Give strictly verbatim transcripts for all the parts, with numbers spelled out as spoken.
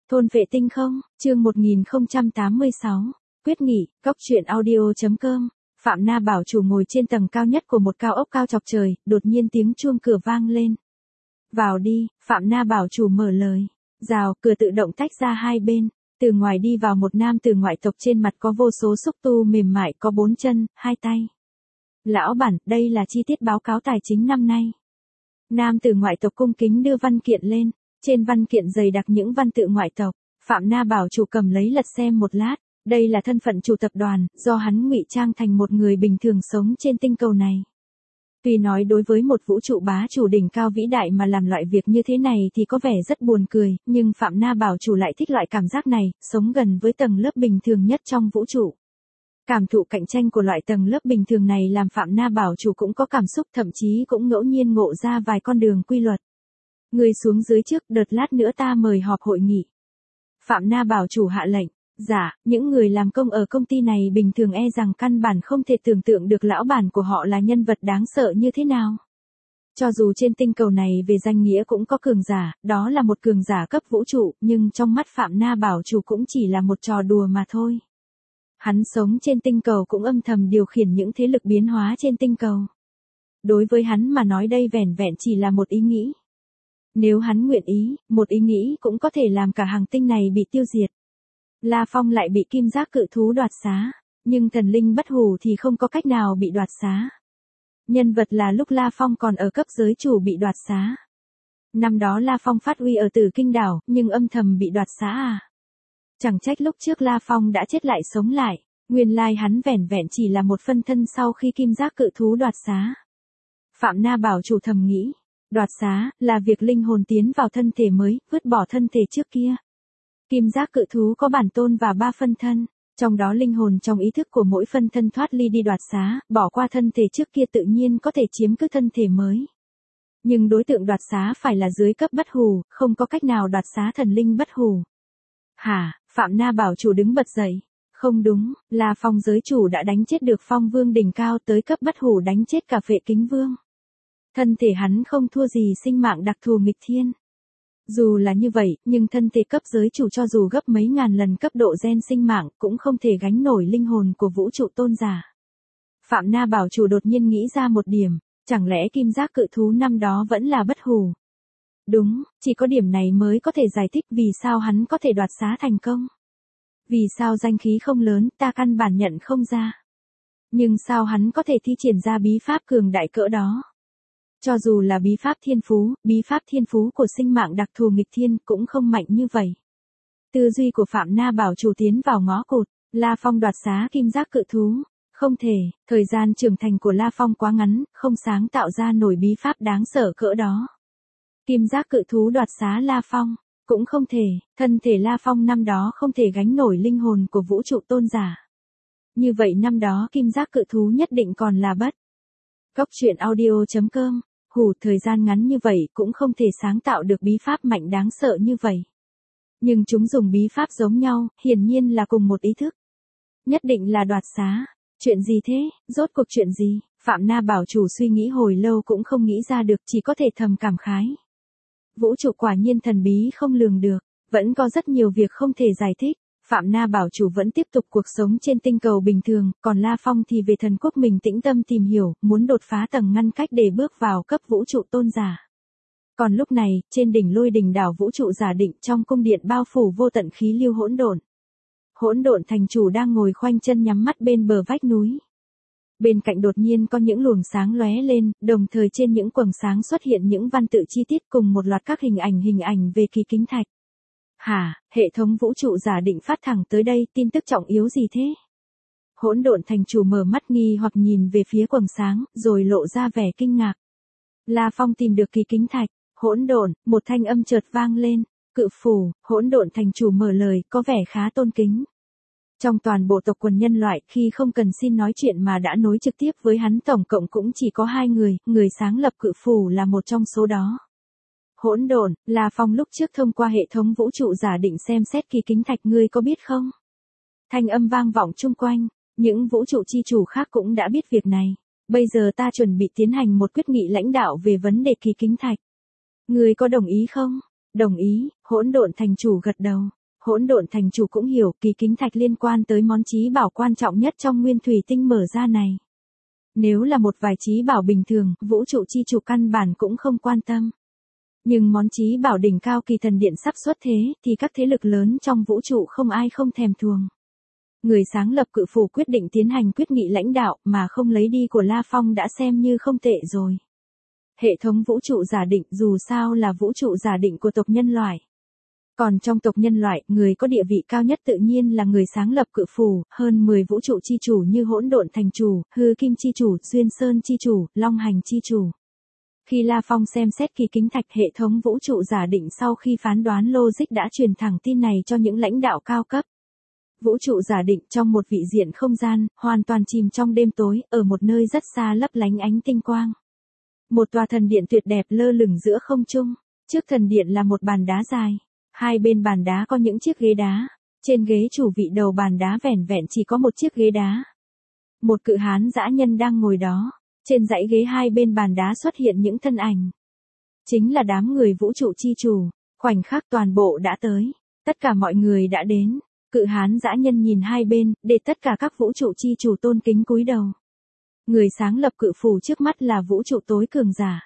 Thôn vệ tinh không, chương một nghìn không trăm tám mươi sáu, quyết nghị, góc truyện audio.com, Phạm Na Bảo chủ ngồi trên tầng cao nhất của một cao ốc cao chọc trời, đột nhiên tiếng chuông cửa vang lên. Vào đi, Phạm Na Bảo chủ mở lời. Rào, cửa tự động tách ra hai bên, từ ngoài đi vào một nam từ ngoại tộc trên mặt có vô số xúc tu mềm mại có bốn chân, hai tay. Lão bản, đây là chi tiết báo cáo tài chính năm nay. Nam từ ngoại tộc cung kính đưa văn kiện lên. Trên văn kiện dày đặc những văn tự ngoại tộc, Phạm Na Bảo chủ cầm lấy lật xem một lát, đây là thân phận chủ tập đoàn, do hắn ngụy trang thành một người bình thường sống trên tinh cầu này. Tuy nói đối với một vũ trụ bá chủ đỉnh cao vĩ đại mà làm loại việc như thế này thì có vẻ rất buồn cười, nhưng Phạm Na Bảo chủ lại thích loại cảm giác này, sống gần với tầng lớp bình thường nhất trong vũ trụ. Cảm thụ cạnh tranh của loại tầng lớp bình thường này làm Phạm Na Bảo chủ cũng có cảm xúc, thậm chí cũng ngẫu nhiên ngộ ra vài con đường quy luật. Người xuống dưới trước, đợt lát nữa ta mời họp hội nghị. Phạm Na Bảo chủ hạ lệnh. Dạ, những người làm công ở công ty này bình thường e rằng căn bản không thể tưởng tượng được lão bản của họ là nhân vật đáng sợ như thế nào. Cho dù trên tinh cầu này về danh nghĩa cũng có cường giả, đó là một cường giả cấp vũ trụ, nhưng trong mắt Phạm Na Bảo chủ cũng chỉ là một trò đùa mà thôi. Hắn sống trên tinh cầu cũng âm thầm điều khiển những thế lực biến hóa trên tinh cầu. Đối với hắn mà nói đây vẻn vẹn chỉ là một ý nghĩ. Nếu hắn nguyện ý, một ý nghĩ cũng có thể làm cả hành tinh này bị tiêu diệt. La Phong lại bị kim giác cự thú đoạt xá, nhưng thần linh bất hủ thì không có cách nào bị đoạt xá. Nhân vật là lúc La Phong còn ở cấp giới chủ bị đoạt xá. Năm đó La Phong phát uy ở Tử Kinh đảo, nhưng âm thầm bị đoạt xá à. Chẳng trách lúc trước La Phong đã chết lại sống lại, nguyên lai hắn vẻn vẹn chỉ là một phân thân sau khi kim giác cự thú đoạt xá. Phạm Na Bảo chủ thầm nghĩ. Đoạt xá, là việc linh hồn tiến vào thân thể mới, vứt bỏ thân thể trước kia. Kim giác cự thú có bản tôn và ba phân thân, trong đó linh hồn trong ý thức của mỗi phân thân thoát ly đi đoạt xá, bỏ qua thân thể trước kia tự nhiên có thể chiếm cứ thân thể mới. Nhưng đối tượng đoạt xá phải là dưới cấp bất hủ, không có cách nào đoạt xá thần linh bất hủ. Hả, Phạm Na Bảo chủ đứng bật dậy. Không đúng, là Phong giới chủ đã đánh chết được Phong vương đỉnh cao tới cấp bất hủ đánh chết cả Vệ Kính vương. Thân thể hắn không thua gì sinh mạng đặc thù nghịch thiên. Dù là như vậy, nhưng thân thể cấp giới chủ cho dù gấp mấy ngàn lần cấp độ gen sinh mạng cũng không thể gánh nổi linh hồn của vũ trụ tôn giả. Phạm Na Bảo chủ đột nhiên nghĩ ra một điểm, chẳng lẽ kim giác cự thú năm đó vẫn là bất hủ? Đúng, chỉ có điểm này mới có thể giải thích vì sao hắn có thể đoạt xá thành công. Vì sao danh khí không lớn ta căn bản nhận không ra. Nhưng sao hắn có thể thi triển ra bí pháp cường đại cỡ đó? Cho dù là bí pháp thiên phú, bí pháp thiên phú của sinh mạng đặc thù nghịch thiên cũng không mạnh như vậy. Tư duy của Phạm Na Bảo chủ tiến vào ngõ cụt, La Phong đoạt xá kim giác cự thú. Không thể, thời gian trưởng thành của La Phong quá ngắn, không sáng tạo ra nổi bí pháp đáng sợ cỡ đó. Kim giác cự thú đoạt xá La Phong, cũng không thể, thân thể La Phong năm đó không thể gánh nổi linh hồn của vũ trụ tôn giả. Như vậy năm đó kim giác cự thú nhất định còn là bất. Góc truyện audio.com, hủ thời gian ngắn như vậy cũng không thể sáng tạo được bí pháp mạnh đáng sợ như vậy. Nhưng chúng dùng bí pháp giống nhau, hiển nhiên là cùng một ý thức. Nhất định là đoạt xá. Chuyện gì thế, rốt cuộc chuyện gì? Phạm Na Bảo chủ suy nghĩ hồi lâu cũng không nghĩ ra được, chỉ có thể thầm cảm khái. Vũ trụ quả nhiên thần bí không lường được, vẫn có rất nhiều việc không thể giải thích. Phạm Na Bảo chủ vẫn tiếp tục cuộc sống trên tinh cầu bình thường, còn La Phong thì về thần quốc mình tĩnh tâm tìm hiểu, muốn đột phá tầng ngăn cách để bước vào cấp vũ trụ tôn giả. Còn lúc này, trên đỉnh Lôi Đỉnh đảo vũ trụ giả định trong cung điện bao phủ vô tận khí lưu hỗn độn. Hỗn độn thành chủ đang ngồi khoanh chân nhắm mắt bên bờ vách núi. Bên cạnh đột nhiên có những luồng sáng lóe lên, đồng thời trên những quầng sáng xuất hiện những văn tự chi tiết cùng một loạt các hình ảnh hình ảnh về kỳ kính thạch. Hả, hệ thống vũ trụ giả định phát thẳng tới đây, tin tức trọng yếu gì thế? Hỗn độn thành chủ mở mắt nghi hoặc nhìn về phía quầng sáng, rồi lộ ra vẻ kinh ngạc. La Phong tìm được kỳ kính thạch, hỗn độn, một thanh âm chợt vang lên, cự phủ, hỗn độn thành chủ mở lời, có vẻ khá tôn kính. Trong toàn bộ tộc quần nhân loại khi không cần xin nói chuyện mà đã nối trực tiếp với hắn tổng cộng cũng chỉ có hai người, người sáng lập cự phủ là một trong số đó. Hỗn độn, La Phong lúc trước thông qua hệ thống vũ trụ giả định xem xét kỳ kính thạch ngươi có biết không? Thanh âm vang vọng chung quanh, những vũ trụ chi chủ khác cũng đã biết việc này. Bây giờ ta chuẩn bị tiến hành một quyết nghị lãnh đạo về vấn đề kỳ kính thạch. Ngươi có đồng ý không? Đồng ý, hỗn độn thành chủ gật đầu. Hỗn độn thành chủ cũng hiểu kỳ kính thạch liên quan tới món chí bảo quan trọng nhất trong nguyên thủy tinh mở ra này. Nếu là một vài chí bảo bình thường, vũ trụ chi chủ căn bản cũng không quan tâm. Nhưng món chí bảo đỉnh cao kỳ thần điện sắp xuất thế, thì các thế lực lớn trong vũ trụ không ai không thèm thuồng. Người sáng lập cự phủ quyết định tiến hành quyết nghị lãnh đạo mà không lấy đi của La Phong đã xem như không tệ rồi. Hệ thống vũ trụ giả định dù sao là vũ trụ giả định của tộc nhân loại. Còn trong tộc nhân loại, người có địa vị cao nhất tự nhiên là người sáng lập cự phủ, hơn mười vũ trụ chi chủ như hỗn độn thành chủ, hư kim chi chủ, duyên sơn chi chủ, long hành chi chủ. Khi La Phong xem xét kỳ kính thạch hệ thống vũ trụ giả định sau khi phán đoán logic đã truyền thẳng tin này cho những lãnh đạo cao cấp. Vũ trụ giả định trong một vị diện không gian, hoàn toàn chìm trong đêm tối, ở một nơi rất xa lấp lánh ánh tinh quang. Một tòa thần điện tuyệt đẹp lơ lửng giữa không trung, trước thần điện là một bàn đá dài. Hai bên bàn đá có những chiếc ghế đá, trên ghế chủ vị đầu bàn đá vẻn vẹn chỉ có một chiếc ghế đá. Một cự hán dã nhân đang ngồi đó, trên dãy ghế hai bên bàn đá xuất hiện những thân ảnh. Chính là đám người vũ trụ chi chủ, khoảnh khắc toàn bộ đã tới, tất cả mọi người đã đến, cự hán dã nhân nhìn hai bên, để tất cả các vũ trụ chi chủ tôn kính cúi đầu. Người sáng lập cự phủ trước mắt là vũ trụ tối cường giả.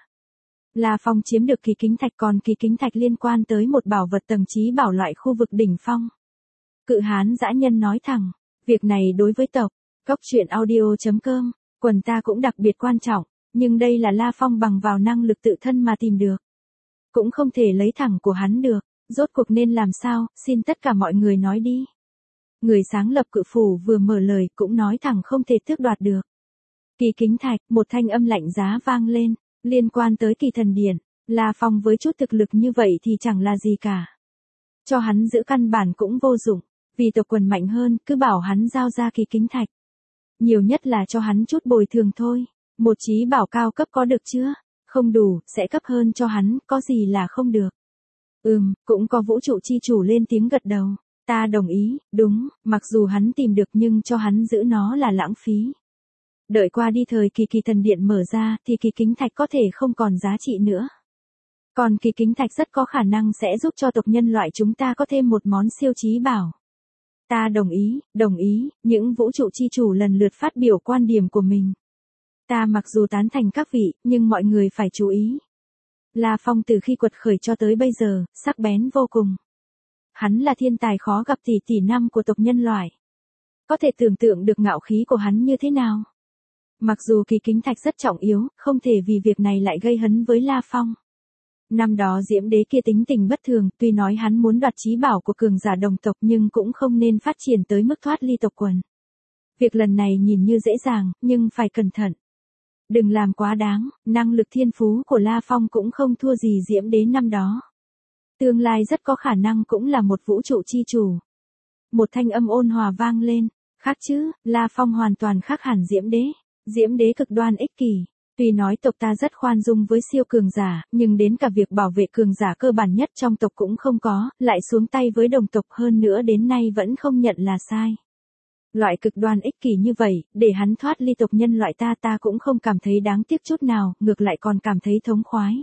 La Phong chiếm được kỳ kính thạch còn kỳ kính thạch liên quan tới một bảo vật tầng chí bảo loại khu vực đỉnh phong. Cự hán dã nhân nói thẳng, việc này đối với tộc, Cốc Truyện Audio chấm com, quần ta cũng đặc biệt quan trọng, nhưng đây là La Phong bằng vào năng lực tự thân mà tìm được. Cũng không thể lấy thẳng của hắn được, rốt cuộc nên làm sao, xin tất cả mọi người nói đi. Người sáng lập cự phủ vừa mở lời cũng nói thẳng không thể tước đoạt được. Kỳ kính thạch, một thanh âm lạnh giá vang lên. Liên quan tới kỳ thần điện, La Phong với chút thực lực như vậy thì chẳng là gì cả. Cho hắn giữ căn bản cũng vô dụng, vì tộc quần mạnh hơn, cứ bảo hắn giao ra kỳ kính thạch. Nhiều nhất là cho hắn chút bồi thường thôi, một chí bảo cao cấp có được chưa? Không đủ, sẽ cấp hơn cho hắn, có gì là không được. Ừm, cũng có vũ trụ chi chủ lên tiếng gật đầu, ta đồng ý, đúng, mặc dù hắn tìm được nhưng cho hắn giữ nó là lãng phí. Đợi qua đi thời kỳ kỳ thần điện mở ra thì kỳ kính thạch có thể không còn giá trị nữa. Còn kỳ kính thạch rất có khả năng sẽ giúp cho tộc nhân loại chúng ta có thêm một món siêu chí bảo. Ta đồng ý, đồng ý, những vũ trụ chi chủ lần lượt phát biểu quan điểm của mình. Ta mặc dù tán thành các vị, nhưng mọi người phải chú ý. La Phong từ khi quật khởi cho tới bây giờ, sắc bén vô cùng. Hắn là thiên tài khó gặp tỷ tỷ năm của tộc nhân loại. Có thể tưởng tượng được ngạo khí của hắn như thế nào. Mặc dù kỳ kính thạch rất trọng yếu, không thể vì việc này lại gây hấn với La Phong. Năm đó Diễm Đế kia tính tình bất thường, tuy nói hắn muốn đoạt chí bảo của cường giả đồng tộc nhưng cũng không nên phát triển tới mức thoát ly tộc quần. Việc lần này nhìn như dễ dàng, nhưng phải cẩn thận. Đừng làm quá đáng, năng lực thiên phú của La Phong cũng không thua gì Diễm Đế năm đó. Tương lai rất có khả năng cũng là một vũ trụ chi chủ. Một thanh âm ôn hòa vang lên, khác chứ, La Phong hoàn toàn khác hẳn Diễm Đế. Diễm Đế cực đoan ích kỷ, tuy nói tộc ta rất khoan dung với siêu cường giả, nhưng đến cả việc bảo vệ cường giả cơ bản nhất trong tộc cũng không có, lại xuống tay với đồng tộc hơn nữa đến nay vẫn không nhận là sai. Loại cực đoan ích kỷ như vậy, để hắn thoát ly tộc nhân loại ta ta cũng không cảm thấy đáng tiếc chút nào, ngược lại còn cảm thấy thống khoái.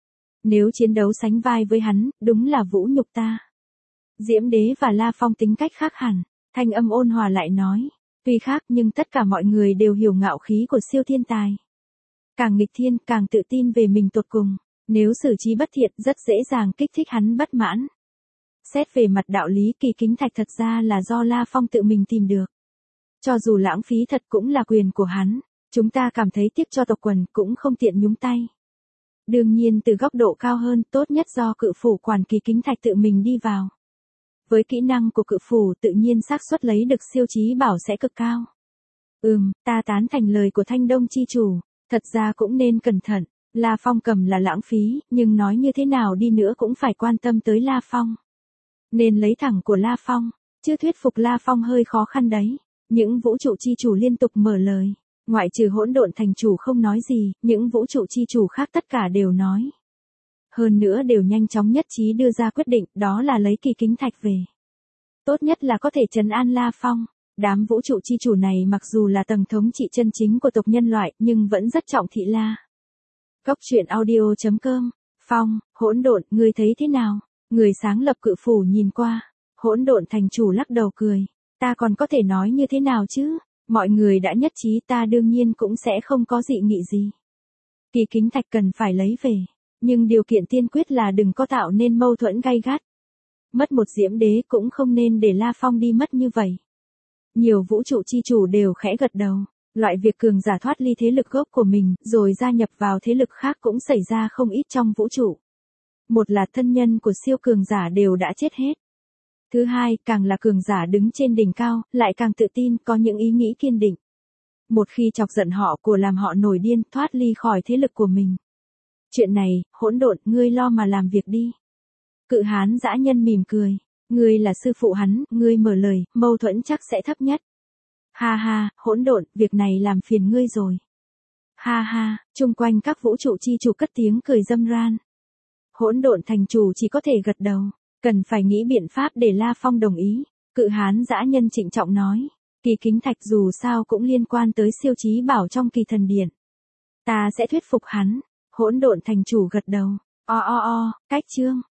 Nếu chiến đấu sánh vai với hắn, đúng là vũ nhục ta. Diễm Đế và La Phong tính cách khác hẳn, thanh âm ôn hòa lại nói. Tuy khác nhưng tất cả mọi người đều hiểu ngạo khí của siêu thiên tài. Càng nghịch thiên, càng tự tin về mình tột cùng. Nếu xử trí bất thiện rất dễ dàng kích thích hắn bất mãn. Xét về mặt đạo lý kỳ kính thạch thật ra là do La Phong tự mình tìm được. Cho dù lãng phí thật cũng là quyền của hắn. Chúng ta cảm thấy tiếc cho tộc quần cũng không tiện nhúng tay. Đương nhiên từ góc độ cao hơn tốt nhất do cự phủ quản kỳ kính thạch tự mình đi vào. Với kỹ năng của cự phủ tự nhiên xác suất lấy được siêu chí bảo sẽ cực cao. Ừm, ta tán thành lời của Thanh Đông chi chủ, thật ra cũng nên cẩn thận, La Phong cầm là lãng phí, nhưng nói như thế nào đi nữa cũng phải quan tâm tới La Phong. Nên lấy thẳng của La Phong, chứ thuyết phục La Phong hơi khó khăn đấy. Những vũ trụ chi chủ liên tục mở lời, ngoại trừ hỗn độn thành chủ không nói gì, những vũ trụ chi chủ khác tất cả đều nói. Hơn nữa đều nhanh chóng nhất trí đưa ra quyết định, đó là lấy kỳ kính thạch về. Tốt nhất là có thể trấn an La Phong. Đám vũ trụ chi chủ này mặc dù là tầng thống trị chân chính của tộc nhân loại, nhưng vẫn rất trọng thị La. Cốc Truyện Audio chấm com, Phong, hỗn độn, ngươi thấy thế nào? Người sáng lập cự phủ nhìn qua, Hỗn độn thành chủ lắc đầu cười. Ta còn có thể nói như thế nào chứ? Mọi người đã nhất trí ta đương nhiên cũng sẽ không có dị nghị gì. Kỳ kính thạch cần phải lấy về. Nhưng điều kiện tiên quyết là đừng có tạo nên mâu thuẫn gay gắt. Mất một diễm đế cũng không nên để La Phong đi mất như vậy. Nhiều vũ trụ chi chủ đều khẽ gật đầu. Loại việc cường giả thoát ly thế lực gốc của mình rồi gia nhập vào thế lực khác cũng xảy ra không ít trong vũ trụ. Một là thân nhân của siêu cường giả đều đã chết hết. Thứ hai, càng là cường giả đứng trên đỉnh cao, lại càng tự tin, có những ý nghĩ kiên định. Một khi chọc giận họ của làm họ nổi điên, thoát ly khỏi thế lực của mình. Chuyện này, hỗn độn, ngươi lo mà làm việc đi. Cự hán dã nhân mỉm cười. Ngươi là sư phụ hắn, ngươi mở lời, mâu thuẫn chắc sẽ thấp nhất. Ha ha, hỗn độn, việc này làm phiền ngươi rồi. Ha ha, chung quanh các vũ trụ chi chủ cất tiếng cười râm ran. Hỗn độn thành chủ chỉ có thể gật đầu. Cần phải nghĩ biện pháp để La Phong đồng ý. Cự hán dã nhân trịnh trọng nói. Kỳ kính thạch dù sao cũng liên quan tới siêu chí bảo trong kỳ thần điện. Ta sẽ thuyết phục hắn. Hỗn độn thành chủ gật đầu. O o o, cách chương.